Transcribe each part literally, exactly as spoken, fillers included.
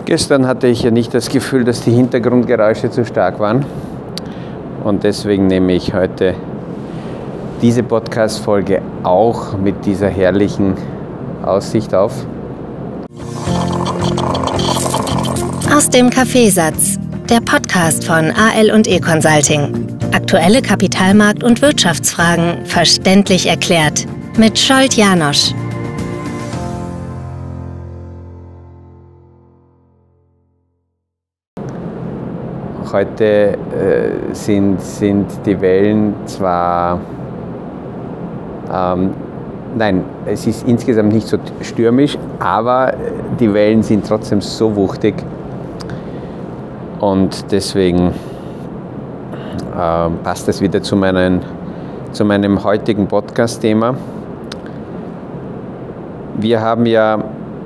Gestern hatte ich ja nicht das Gefühl, dass die Hintergrundgeräusche zu stark waren. Und deswegen nehme ich heute diese Podcast-Folge auch mit dieser herrlichen Aussicht auf. Aus dem Kaffeesatz, der Podcast von A L und E Consulting. Aktuelle Kapitalmarkt- und Wirtschaftsfragen verständlich erklärt mit Scholt Janosch. Heute äh, sind, sind die Wellen zwar, ähm, nein, es ist insgesamt nicht so stürmisch, aber die Wellen sind trotzdem so wuchtig und deswegen äh, passt es wieder zu, meinen, zu meinem heutigen Podcast-Thema. Wir haben ja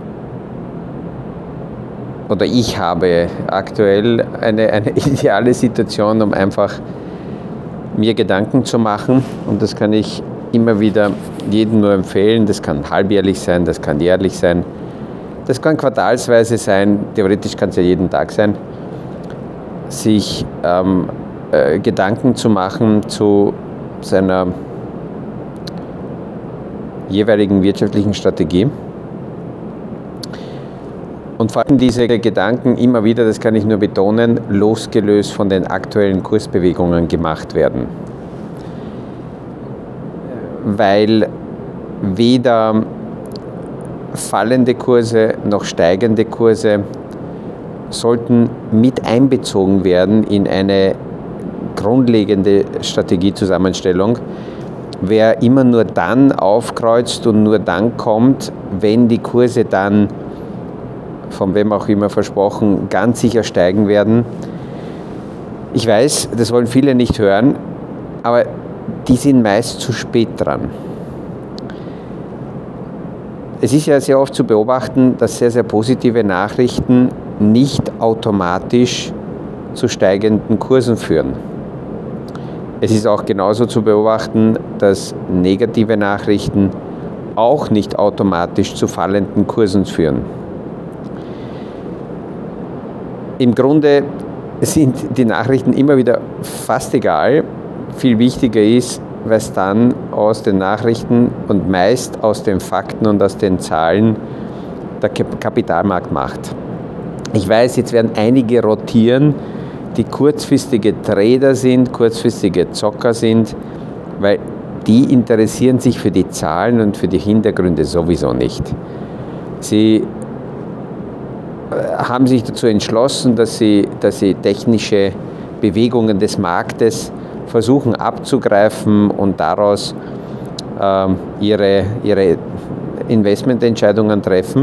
Oder ich habe aktuell eine, eine ideale Situation, um einfach mir Gedanken zu machen. Und das kann ich immer wieder jedem nur empfehlen. Das kann halbjährlich sein, das kann jährlich sein, das kann quartalsweise sein. Theoretisch kann es ja jeden Tag sein. Sich ähm, äh, Gedanken zu machen zu seiner jeweiligen wirtschaftlichen Strategie. Und vor allem diese Gedanken immer wieder, das kann ich nur betonen, losgelöst von den aktuellen Kursbewegungen gemacht werden. Weil weder fallende Kurse noch steigende Kurse sollten mit einbezogen werden in eine grundlegende Strategiezusammenstellung. Wer immer nur dann aufkreuzt und nur dann kommt, wenn die Kurse dann von wem auch immer versprochen, ganz sicher steigen werden. Ich weiß, das wollen viele nicht hören, aber die sind meist zu spät dran. Es ist ja sehr oft zu beobachten, dass sehr, sehr positive Nachrichten nicht automatisch zu steigenden Kursen führen. Es ist auch genauso zu beobachten, dass negative Nachrichten auch nicht automatisch zu fallenden Kursen führen. Im Grunde sind die Nachrichten immer wieder fast egal. Viel wichtiger ist, was dann aus den Nachrichten und meist aus den Fakten und aus den Zahlen der Kapitalmarkt macht. Ich weiß, jetzt werden einige rotieren, die kurzfristige Trader sind, kurzfristige Zocker sind, weil die interessieren sich für die Zahlen und für die Hintergründe sowieso nicht. Sie haben sich dazu entschlossen, dass sie, dass sie technische Bewegungen des Marktes versuchen abzugreifen und daraus ähm, ihre, ihre Investmententscheidungen treffen.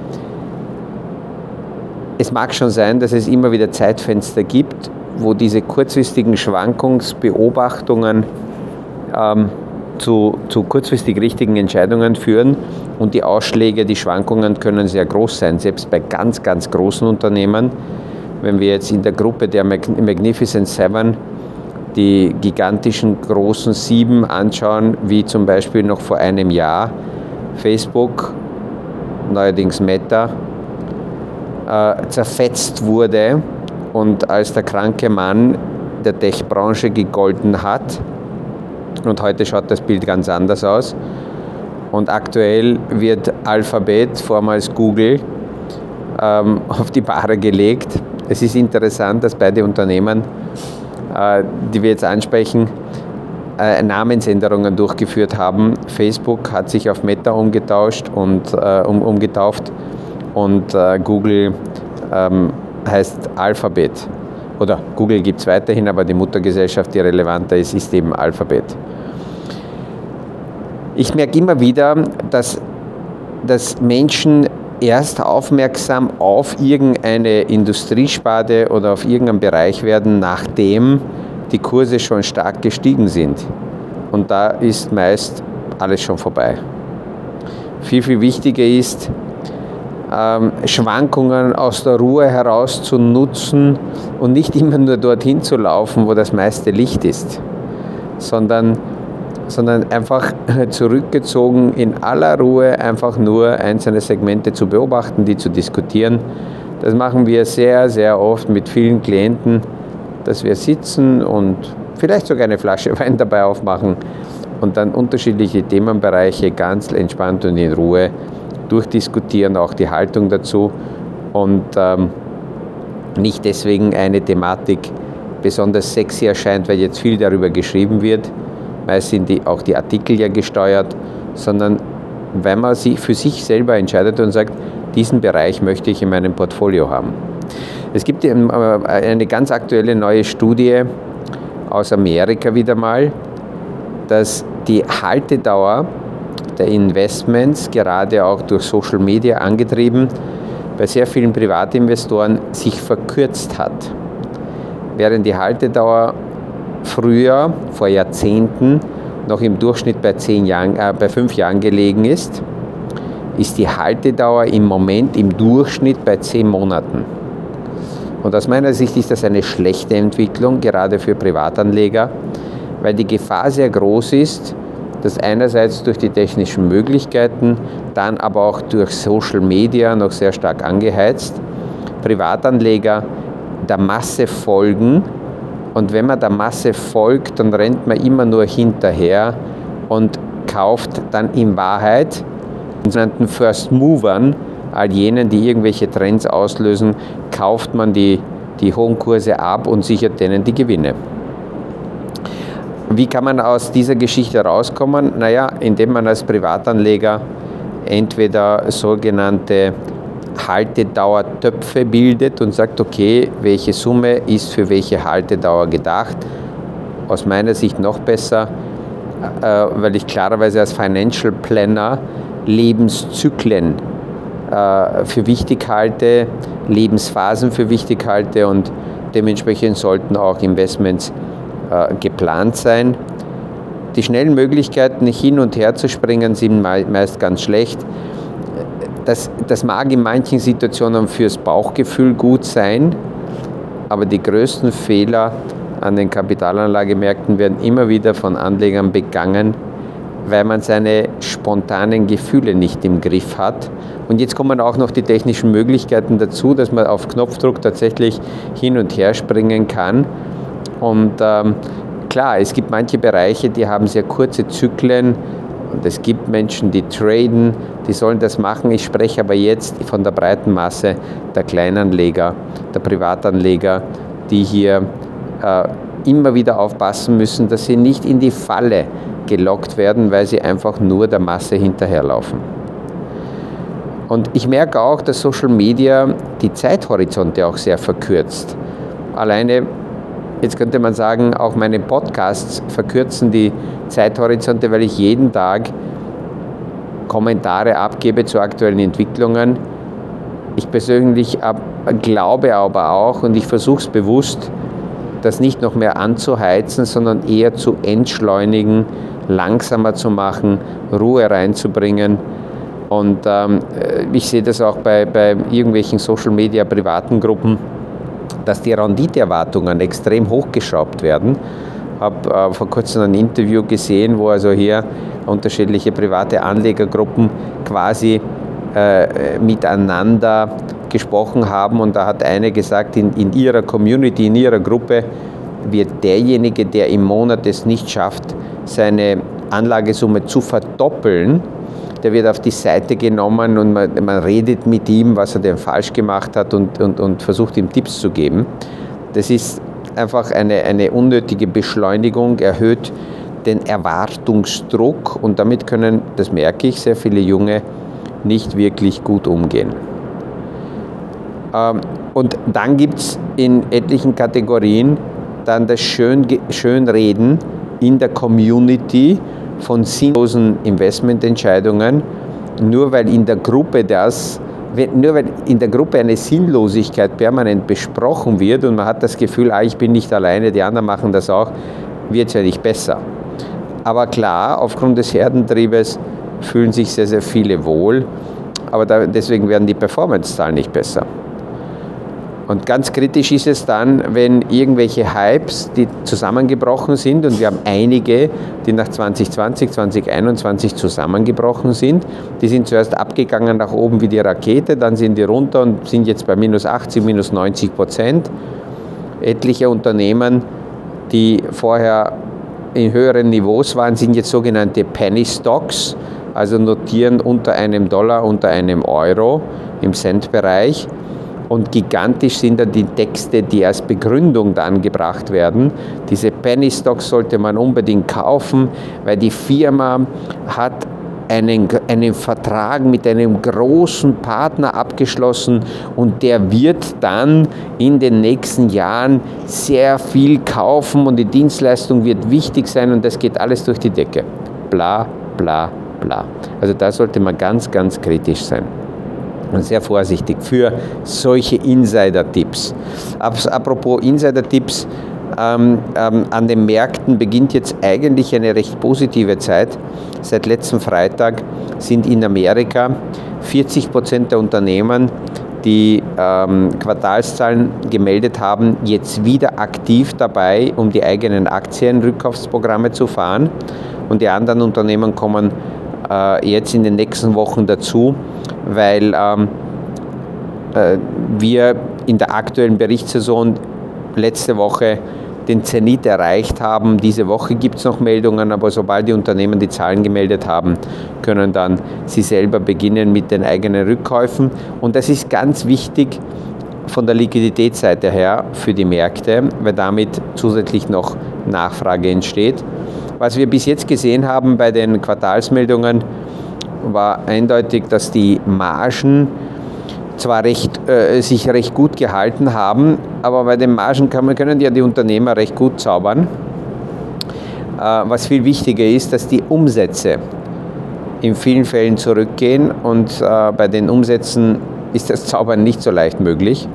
Es mag schon sein, dass es immer wieder Zeitfenster gibt, wo diese kurzfristigen Schwankungsbeobachtungen ähm, zu, zu kurzfristig richtigen Entscheidungen führen und die Ausschläge, die Schwankungen können sehr groß sein, selbst bei ganz, ganz großen Unternehmen. Wenn wir jetzt in der Gruppe der Magnificent Seven die gigantischen großen Sieben anschauen, wie zum Beispiel noch vor einem Jahr Facebook, neuerdings Meta, äh, zerfetzt wurde und als der kranke Mann der Tech-Branche gegolten hat. Und heute schaut das Bild ganz anders aus. Und aktuell wird Alphabet, vormals Google, ähm, auf die Bahre gelegt. Es ist interessant, dass beide Unternehmen, äh, die wir jetzt ansprechen, äh, Namensänderungen durchgeführt haben. Facebook hat sich auf Meta umgetauscht und äh, um, umgetauft und äh, Google ähm, heißt Alphabet. Oder Google gibt es weiterhin, aber die Muttergesellschaft, die relevanter ist, ist eben Alphabet. Ich merke immer wieder, dass, dass Menschen erst aufmerksam auf irgendeine Industriesparte oder auf irgendeinen Bereich werden, nachdem die Kurse schon stark gestiegen sind. Und da ist meist alles schon vorbei. Viel, viel wichtiger ist, ähm, Schwankungen aus der Ruhe heraus zu nutzen und nicht immer nur dorthin zu laufen, wo das meiste Licht ist, sondern sondern einfach zurückgezogen in aller Ruhe einfach nur einzelne Segmente zu beobachten, die zu diskutieren, Das machen wir sehr, sehr oft mit vielen Klienten, dass wir sitzen und vielleicht sogar eine Flasche Wein dabei aufmachen und dann unterschiedliche Themenbereiche ganz entspannt und in Ruhe durchdiskutieren, auch die Haltung dazu und ähm, nicht deswegen eine Thematik besonders sexy erscheint, weil jetzt viel darüber geschrieben wird. Meist sind die, auch die Artikel ja gesteuert, sondern weil man sich für sich selber entscheidet und sagt, diesen Bereich möchte ich in meinem Portfolio haben. Es gibt eine ganz aktuelle neue Studie aus Amerika wieder mal, dass die Haltedauer der Investments, gerade auch durch Social Media angetrieben, bei sehr vielen Privatinvestoren sich verkürzt hat. Während die Haltedauer früher, vor Jahrzehnten, noch im Durchschnitt bei, zehn Jahren, äh, bei fünf Jahren gelegen ist, ist die Haltedauer im Moment im Durchschnitt bei zehn Monaten. Und aus meiner Sicht ist das eine schlechte Entwicklung, gerade für Privatanleger, weil die Gefahr sehr groß ist, dass einerseits durch die technischen Möglichkeiten, dann aber auch durch Social Media noch sehr stark angeheizt, Privatanleger der Masse folgen. Und wenn man der Masse folgt, dann rennt man immer nur hinterher und kauft dann in Wahrheit den sogenannten First Movern, all jenen, die irgendwelche Trends auslösen, kauft man die, die hohen Kurse ab und sichert denen die Gewinne. Wie kann man aus dieser Geschichte rauskommen? Naja, indem man als Privatanleger entweder sogenannte Haltedauertöpfe bildet und sagt, okay, welche Summe ist für welche Haltedauer gedacht. Aus meiner Sicht noch besser, äh, weil ich klarerweise als Financial Planner Lebenszyklen äh, für wichtig halte, Lebensphasen für wichtig halte und dementsprechend sollten auch Investments äh, geplant sein. Die schnellen Möglichkeiten, hin und her zu springen, sind meist ganz schlecht. Das, das mag in manchen Situationen fürs Bauchgefühl gut sein, aber die größten Fehler an den Kapitalanlagemärkten werden immer wieder von Anlegern begangen, weil man seine spontanen Gefühle nicht im Griff hat. Und jetzt kommen auch noch die technischen Möglichkeiten dazu, dass man auf Knopfdruck tatsächlich hin und her springen kann. Und ähm, klar, es gibt manche Bereiche, die haben sehr kurze Zyklen. Und es gibt Menschen, die traden, die sollen das machen. Ich spreche aber jetzt von der breiten Masse der Kleinanleger, der Privatanleger, die hier äh, immer wieder aufpassen müssen, dass sie nicht in die Falle gelockt werden, weil sie einfach nur der Masse hinterherlaufen. Und ich merke auch, dass Social Media die Zeithorizonte auch sehr verkürzt. Alleine, jetzt könnte man sagen, auch meine Podcasts verkürzen die Zeithorizonte, weil ich jeden Tag Kommentare abgebe zu aktuellen Entwicklungen. Ich persönlich ab, glaube aber auch, und ich versuche es bewusst, das nicht noch mehr anzuheizen, sondern eher zu entschleunigen, langsamer zu machen, Ruhe reinzubringen. Und ähm, ich sehe das auch bei, bei irgendwelchen Social-Media privaten Gruppen, dass die Renditeerwartungen extrem hochgeschraubt werden. Ich habe äh, vor kurzem ein Interview gesehen, wo also hier unterschiedliche private Anlegergruppen quasi äh, miteinander gesprochen haben. Und da hat eine gesagt, in, in ihrer Community, in ihrer Gruppe wird derjenige, der im Monat es nicht schafft, seine Anlagesumme zu verdoppeln, der wird auf die Seite genommen und man, man redet mit ihm, was er denn falsch gemacht hat und, und, und versucht ihm Tipps zu geben. Das ist einfach eine, eine unnötige Beschleunigung, erhöht den Erwartungsdruck und damit können, das merke ich, sehr viele Junge nicht wirklich gut umgehen. Ähm, und dann gibt es in etlichen Kategorien dann das Schön, Schönreden in der Community von sinnlosen Investmententscheidungen, nur weil in der Gruppe das, nur weil in der Gruppe eine Sinnlosigkeit permanent besprochen wird und man hat das Gefühl, ah, ich bin nicht alleine, die anderen machen das auch, wird es ja nicht besser. Aber klar, aufgrund des Herdentriebes fühlen sich sehr, sehr viele wohl, aber da, deswegen werden die Performance-Zahlen nicht besser. Und ganz kritisch ist es dann, wenn irgendwelche Hypes, die zusammengebrochen sind, und wir haben einige, die nach zwanzig zwanzig, zwanzig einundzwanzig zusammengebrochen sind, die sind zuerst abgegangen nach oben wie die Rakete, dann sind die runter und sind jetzt bei minus achtzig, minus neunzig Prozent. Etliche Unternehmen, die vorher in höheren Niveaus waren, sind jetzt sogenannte Penny Stocks, also notieren unter einem Dollar, unter einem Euro im Centbereich. Und gigantisch sind dann die Texte, die als Begründung dann gebracht werden. Diese Penny Stocks sollte man unbedingt kaufen, weil die Firma hat einen, einen Vertrag mit einem großen Partner abgeschlossen und der wird dann in den nächsten Jahren sehr viel kaufen und die Dienstleistung wird wichtig sein und das geht alles durch die Decke. Bla, bla, bla. Also da sollte man ganz, ganz kritisch sein. Und sehr vorsichtig für solche Insider-Tipps. Apropos Insider-Tipps, ähm, ähm, an den Märkten beginnt jetzt eigentlich eine recht positive Zeit. Seit letzten Freitag sind in Amerika vierzig Prozent der Unternehmen, die ähm, Quartalszahlen gemeldet haben, jetzt wieder aktiv dabei, um die eigenen Aktienrückkaufsprogramme zu fahren. Und die anderen Unternehmen kommen äh, jetzt in den nächsten Wochen dazu, weil ähm, äh, wir in der aktuellen Berichtssaison letzte Woche den Zenit erreicht haben. Diese Woche gibt es noch Meldungen, aber sobald die Unternehmen die Zahlen gemeldet haben, können dann sie selber beginnen mit den eigenen Rückkäufen. Und das ist ganz wichtig von der Liquiditätsseite her für die Märkte, weil damit zusätzlich noch Nachfrage entsteht. Was wir bis jetzt gesehen haben bei den Quartalsmeldungen, war eindeutig, dass die Margen zwar recht, äh, sich recht gut gehalten haben, aber bei den Margen kann man, können ja die Unternehmer recht gut zaubern. Äh, was viel wichtiger ist, dass die Umsätze in vielen Fällen zurückgehen und äh, bei den Umsätzen ist das Zaubern nicht so leicht möglich.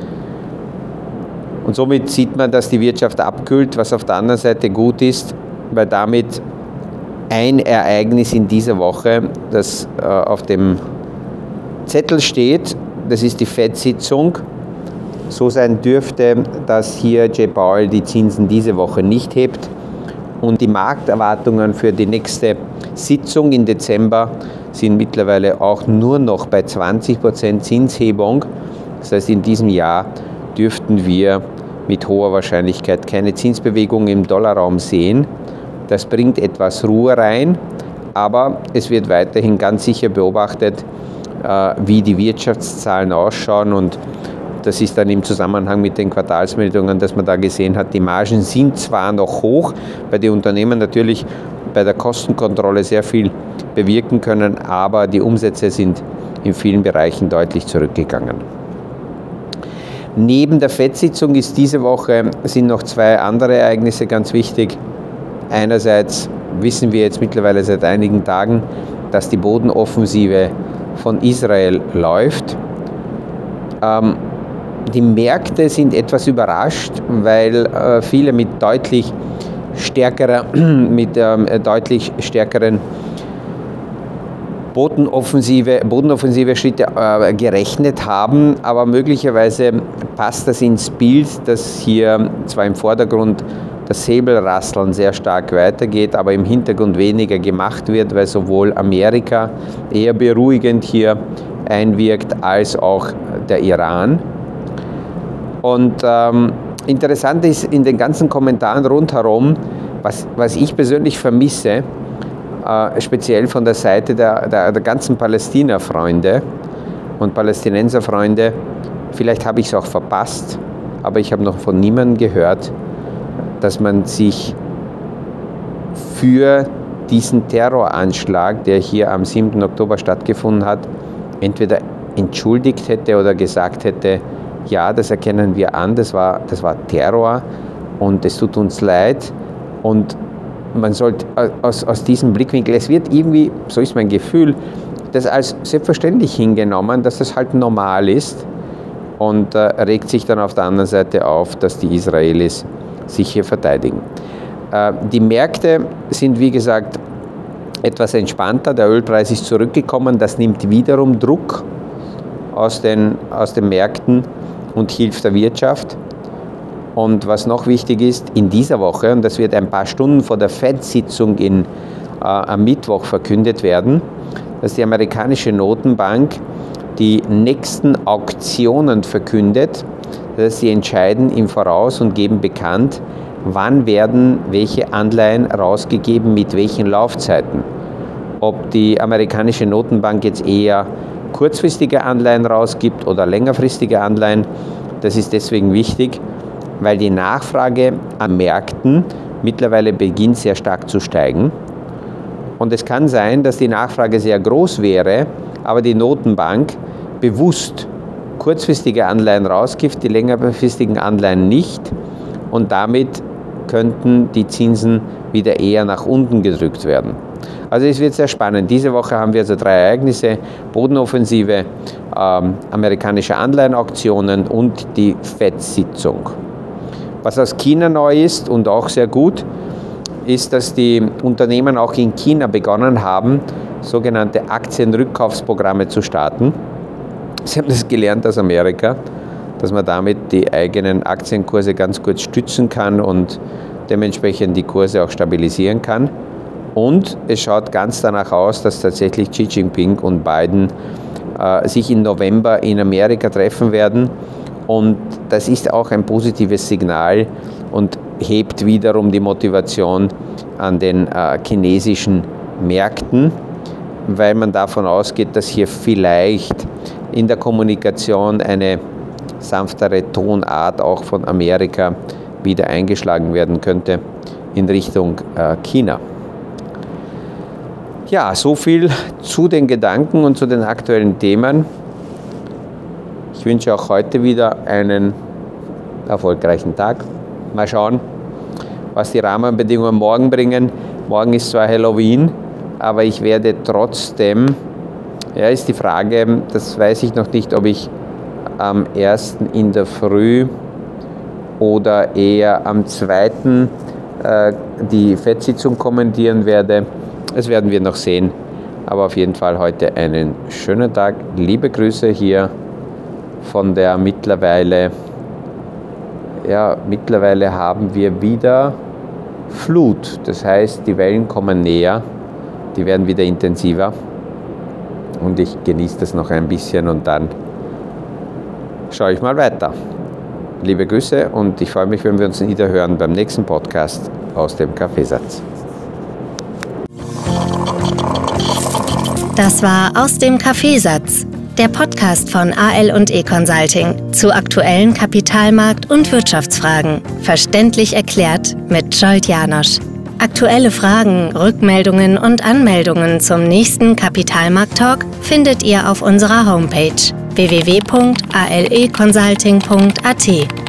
Und somit sieht man, dass die Wirtschaft abkühlt, was auf der anderen Seite gut ist, weil damit ein Ereignis in dieser Woche, das äh, auf dem Zettel steht, das ist die Fed-Sitzung, so sein dürfte, dass hier Jay Powell die Zinsen diese Woche nicht hebt und die Markterwartungen für die nächste Sitzung im Dezember sind mittlerweile auch nur noch bei zwanzig Prozent Zinshebung. Das heißt, in diesem Jahr dürften wir mit hoher Wahrscheinlichkeit keine Zinsbewegung im Dollarraum sehen. Das bringt etwas Ruhe rein, aber es wird weiterhin ganz sicher beobachtet, wie die Wirtschaftszahlen ausschauen und das ist dann im Zusammenhang mit den Quartalsmeldungen, dass man da gesehen hat, die Margen sind zwar noch hoch, weil die Unternehmen natürlich bei der Kostenkontrolle sehr viel bewirken können, aber die Umsätze sind in vielen Bereichen deutlich zurückgegangen. Neben der Fed-Sitzung ist diese Woche sind noch zwei andere Ereignisse ganz wichtig. Einerseits wissen wir jetzt mittlerweile seit einigen Tagen, dass die Bodenoffensive von Israel läuft. Ähm, die Märkte sind etwas überrascht, weil äh, viele mit deutlich stärkerer, mit ähm, deutlich stärkeren Bodenoffensive, Bodenoffensive Schritte äh, gerechnet haben, aber möglicherweise passt das ins Bild, dass hier zwar im Vordergrund das Säbelrasseln sehr stark weitergeht, aber im Hintergrund weniger gemacht wird, weil sowohl Amerika eher beruhigend hier einwirkt, als auch der Iran. Und ähm, interessant ist in den ganzen Kommentaren rundherum, was, was ich persönlich vermisse, äh, speziell von der Seite der, der, der ganzen Palästina-Freunde und Palästinenser-Freunde, vielleicht habe ich es auch verpasst, aber ich habe noch von niemandem gehört, dass man sich für diesen Terroranschlag, der hier am siebten Oktober stattgefunden hat, entweder entschuldigt hätte oder gesagt hätte, ja, das erkennen wir an, das war, das war Terror und es tut uns leid. Und man sollte aus, aus diesem Blickwinkel, es wird irgendwie, so ist mein Gefühl, das als selbstverständlich hingenommen, dass das halt normal ist und äh, regt sich dann auf der anderen Seite auf, dass die Israelis sich hier verteidigen. Äh, die Märkte sind, wie gesagt, etwas entspannter. Der Ölpreis ist zurückgekommen. Das nimmt wiederum Druck aus den, aus den Märkten. und hilft der Wirtschaft. Und was noch wichtig ist, in dieser Woche, und das wird ein paar Stunden vor der Fed-Sitzung in, äh, am Mittwoch verkündet werden, dass die amerikanische Notenbank die nächsten Auktionen verkündet. Das heißt, sie entscheiden im Voraus und geben bekannt, wann werden welche Anleihen rausgegeben, mit welchen Laufzeiten. Ob die amerikanische Notenbank jetzt eher kurzfristige Anleihen rausgibt oder längerfristige Anleihen, das ist deswegen wichtig, weil die Nachfrage an Märkten mittlerweile beginnt sehr stark zu steigen. Und es kann sein, dass die Nachfrage sehr groß wäre, aber die Notenbank bewusst kurzfristige Anleihen rausgibt, die längerfristigen Anleihen nicht. Und damit könnten die Zinsen wieder eher nach unten gedrückt werden. Also es wird sehr spannend. Diese Woche haben wir also drei Ereignisse: Bodenoffensive, ähm, amerikanische Anleihenauktionen und die Fed-Sitzung. Was aus China neu ist und auch sehr gut, ist, dass die Unternehmen auch in China begonnen haben, sogenannte Aktienrückkaufsprogramme zu starten. Sie haben das gelernt aus Amerika, dass man damit die eigenen Aktienkurse ganz gut stützen kann und dementsprechend die Kurse auch stabilisieren kann. Und es schaut ganz danach aus, dass tatsächlich Xi Jinping und Biden äh, sich im November in Amerika treffen werden. Und das ist auch ein positives Signal und hebt wiederum die Motivation an den äh, chinesischen Märkten, weil man davon ausgeht, dass hier vielleicht in der Kommunikation eine sanftere Tonart auch von Amerika wieder eingeschlagen werden könnte in Richtung äh, China. Ja, so viel zu den Gedanken und zu den aktuellen Themen. Ich wünsche auch heute wieder einen erfolgreichen Tag. Mal schauen, was die Rahmenbedingungen morgen bringen. Morgen ist zwar Halloween, aber ich werde trotzdem, ja, ist die Frage, das weiß ich noch nicht, ob ich am ersten in der Früh oder eher am zweiten äh, die Fed-Sitzung kommentieren werde. Das werden wir noch sehen. Aber auf jeden Fall heute einen schönen Tag. Liebe Grüße hier von der mittlerweile, ja, mittlerweile haben wir wieder Flut. Das heißt, die Wellen kommen näher, die werden wieder intensiver. Und ich genieße das noch ein bisschen und dann schaue ich mal weiter. Liebe Grüße und ich freue mich, wenn wir uns wieder hören beim nächsten Podcast aus dem Kaffeesatz. Das war Aus dem Kaffeesatz, der Podcast von A L und E Consulting zu aktuellen Kapitalmarkt- und Wirtschaftsfragen. Verständlich erklärt mit Zsolt János. Aktuelle Fragen, Rückmeldungen und Anmeldungen zum nächsten Kapitalmarkt-Talk findet ihr auf unserer Homepage w w w punkt a l e consulting punkt a t.